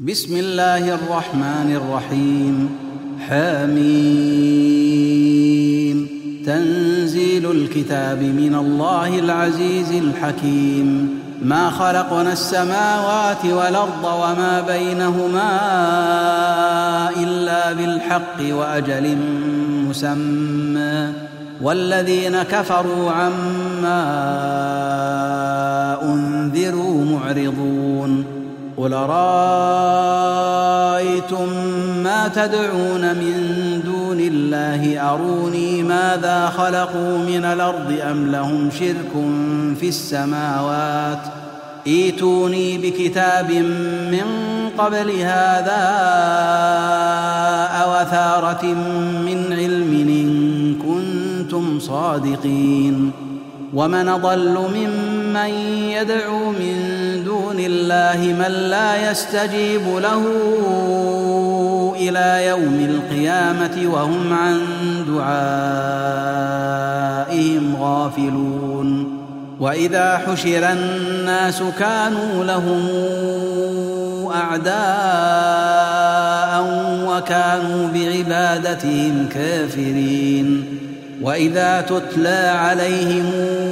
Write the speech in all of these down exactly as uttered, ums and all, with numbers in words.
بسم الله الرحمن الرحيم. حميم. تنزيل الكتاب من الله العزيز الحكيم. ما خلقنا السماوات والأرض وما بينهما إلا بالحق وأجل مسمى والذين كفروا عما أنذروا معرضون. قل رأيتم ما تدعون من دون الله أروني ماذا خلقوا من الأرض أم لهم شرك في السماوات ائتوني بكتاب من قبل هذا أو أثارة من علم إن كنتم صادقين. ومن أضل ممن يدعو من دون الله من لا يستجيب له إلى يوم القيامة وهم عن دعائهم غافلون. وإذا حشر الناس كانوا لهم أعداء وكانوا بعبادتهم كافرين. وإذا تتلى عليهم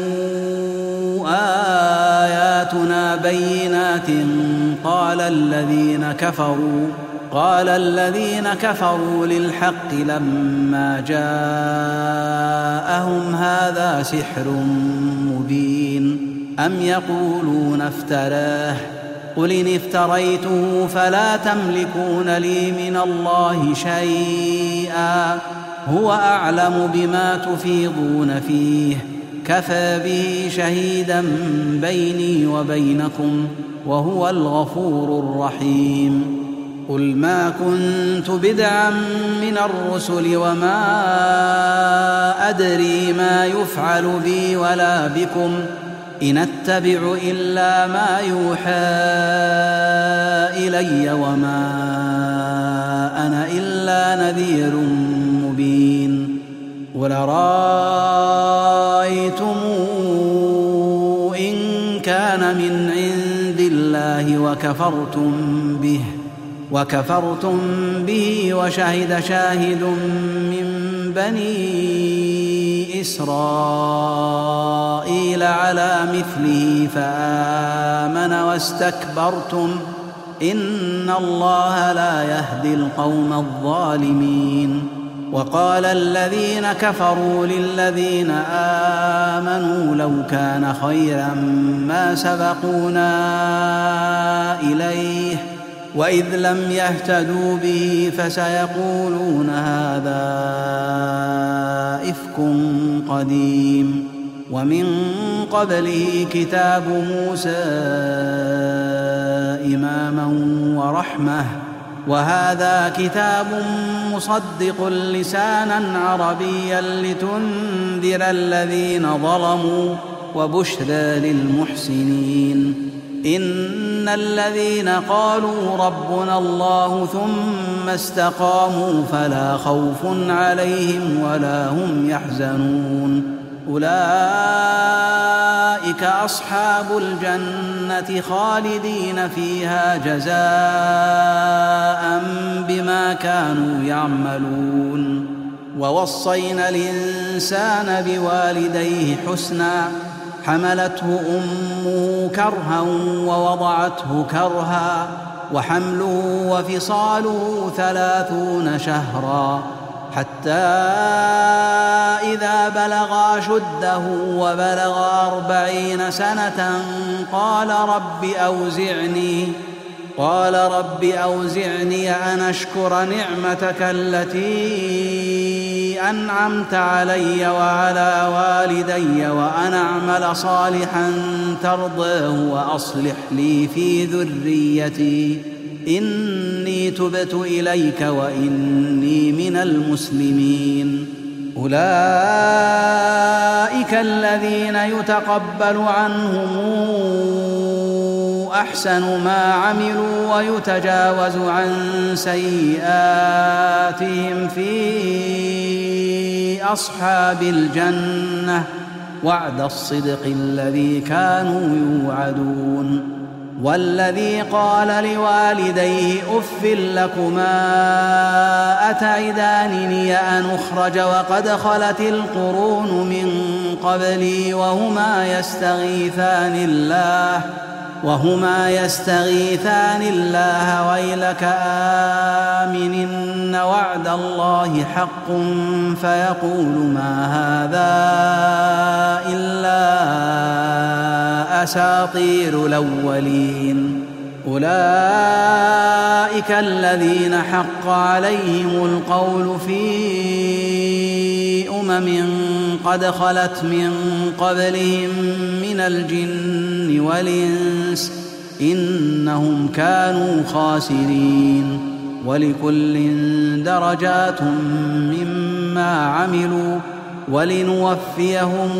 آياتنا بينات قال الذين كفروا قال الذين كفروا للحق لما جاءهم هذا سحر مبين أم يقولون افتراه قل إن افتريته فلا تملكون لي من الله شيئا هو أعلم بما تفيضون فيه كفى به شهيدا بيني وبينكم وهو الغفور الرحيم. قل ما كنت بدعا من الرسل وما أدري ما يفعل بي ولا بكم إن أتبع إلا ما يوحى إلي وما أنا إلا نذير مبين. قل رأيتم إن كان من عند الله وكفرتم به وكفرتم به وشهد شاهد من بني إسرائيل على مثله فآمن واستكبرتم إن الله لا يهدي القوم الظالمين. وقال الذين كفروا للذين آمنوا لو كان خيرا ما سبقونا إليه وإذ لم يهتدوا به فسيقولون هذا إفك قديم. ومن قبله كتاب موسى إماما ورحمة وهذا كتاب مصدق لسانا عربيا لتنذر الذين ظلموا وبشرى للمحسنين. إن الذين قالوا ربنا الله ثم استقاموا فلا خوف عليهم ولا هم يحزنون أولئك أصحاب الجنة خالدين فيها جزاء بما كانوا يعملون. ووصينا الإنسان بوالديه حسنا حملته أمه كرها ووضعته كرها وحمله وفصاله ثلاثون شهرا حتى إذا بلغ أشده وبلغ أربعين سنة قال رب أوزعني قال رب أوزعني أن أشكر نعمتك التي أنعمت علي وعلى والدي وأن أعمل صالحا ترضاه وأصلح لي في ذريتي إني تبت إليك وإني من المسلمين. أولئك الذين يتقبل عنهم أحسن ما عملوا ويتجاوز عن سيئاتهم في أصحاب الجنة وعد الصدق الذي كانوا يوعدون. والذي قال لوالديه أف لكما أتعدانني أن أخرج وقد خلت القرون من قبلي وهما يستغيثان الله وهما يستغيثان الله ويلك آمن إن وعد الله حق فيقول ما هذا إلا أساطير الأولين أولئك الذين حق عليهم القول في أمم قد خلت من قبلهم من الجن والإنس إنهم كانوا خاسرين ولكل درجات مما عملوا ولنوفيهم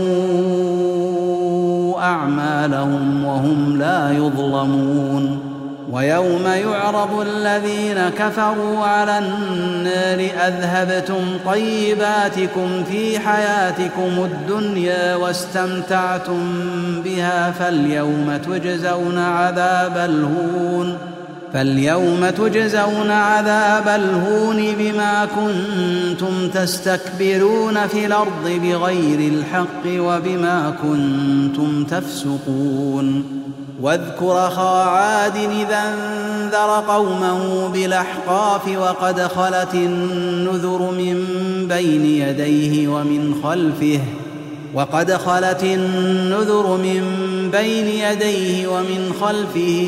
أعمالهم وهم لا يظلمون ويوم يعرض الذين كفروا على النار أذهبتم طيباتكم في حياتكم الدنيا واستمتعتم بها فاليوم تجزون عذاب الهون فاليوم تجزون عذاب الهون بما كنتم تستكبرون في الأرض بغير الحق وبما كنتم تفسقون واذكر أخا عاد إذا انذر قومه بالأحقاف وقد خلت النذر من بين يديه ومن خلفه وقد خلت النذر من بين يديه ومن خلفه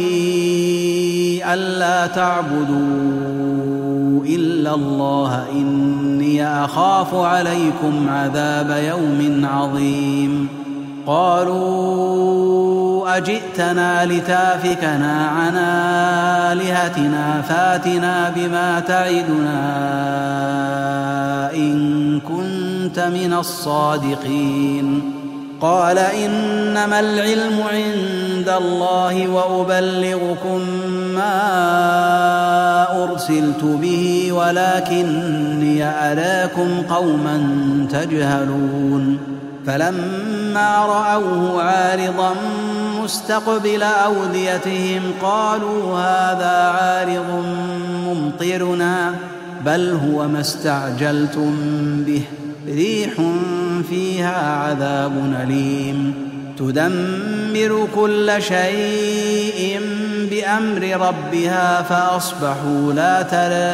ألا تعبدوا إلا الله إني أخاف عليكم عذاب يوم عظيم قالوا أجئتنا لتافكنا عن آلهتنا فاتنا بما تعدنا إن كنت من الصادقين قال إنما العلم عند الله وأبلغكم ما أرسلت به ولكني أراكم قوما تجهلون فلما رأوه عارضا مستقبل أوديتهم قالوا هذا عارض ممطرنا بل هو ما استعجلتم به ريح فيها عذاب أليم تدمر كل شيء بأمر ربها فأصبحوا لا ترى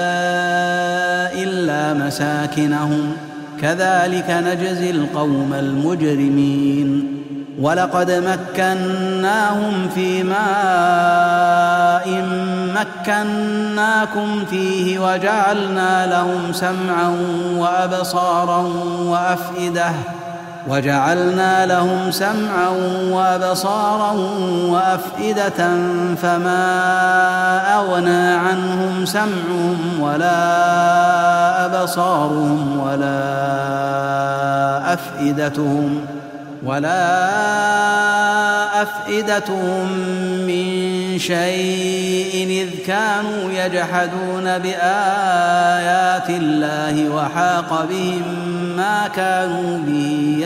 إلا مساكنهم كذلك نجزي القوم المجرمين ولقد مكناهم في ماء مكناكم فيه وجعلنا لهم سمعا وأبصارا وأفئدة وجعلنا لهم سمعا وأبصارا وأفئدة فما أغنى عنهم سمعهم ولا أبصارهم ولا أفئدتهم ولا أفئدتهم من شيء إذ كانوا يجحدون بآيات الله وحاق بهم ما كانوا به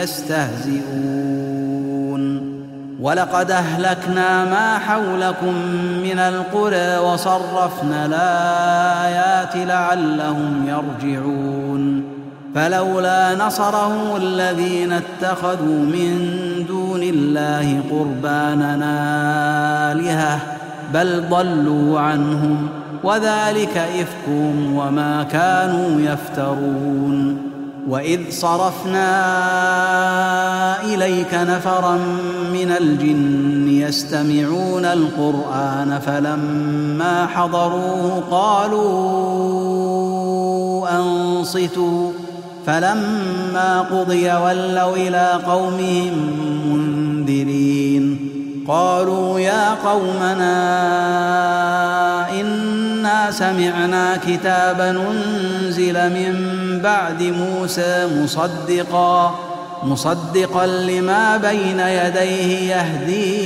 يستهزئون ولقد أهلكنا ما حولكم من القرى وصرفنا الآيات لعلهم يرجعون فلولا نصرهم الذين اتخذوا من دون الله قربانا آلهة بل ضلوا عنهم وذلك إفكهم وما كانوا يفترون وإذ صرفنا إليك نفرا من الجن يستمعون القرآن فلما حضروه قالوا أنصتوا فلما قضي ولوا إلى قومهم منذرين قالوا يا قومنا إنا سمعنا كتابا أنزل من بعد موسى مصدقا مصدقا لما بين يديه يهدي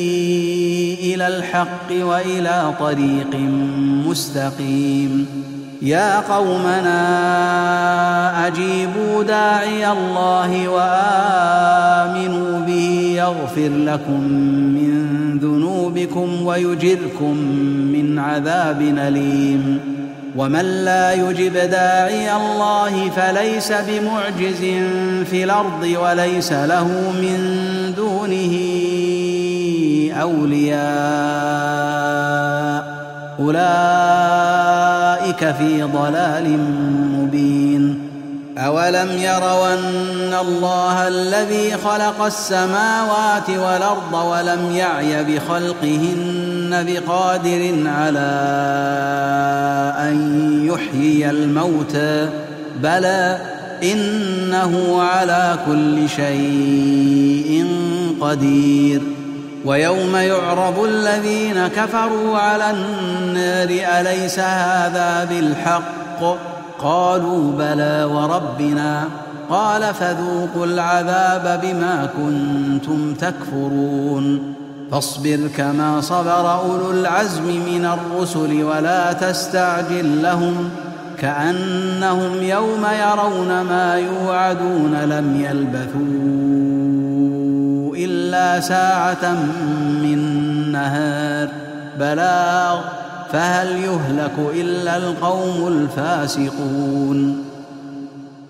إلى الحق وإلى طريق مستقيم يا قومنا أجيبوا داعي الله وآمنوا به يغفر لكم من ذنوبكم ويجركم من عذاب أليم ومن لا يجب داعي الله فليس بمعجز في الأرض وليس له من دونه أولياء أولئك في ضلال مبين أولم يروا أن الله الذي خلق السماوات والأرض ولم يعي بخلقهن بقادر على أن يحيي الموتى بلى إنه على كل شيء قدير ويوم يعرض الذين كفروا على النار أليس هذا بالحق قالوا بلى وربنا قال فذوقوا العذاب بما كنتم تكفرون فاصبر كما صبر أولو العزم من الرسل ولا تستعجل لهم كأنهم يوم يرون ما يوعدون لم يلبثوا إلا ساعة من نهار بلاغ فهل يهلك إلا القوم الفاسقون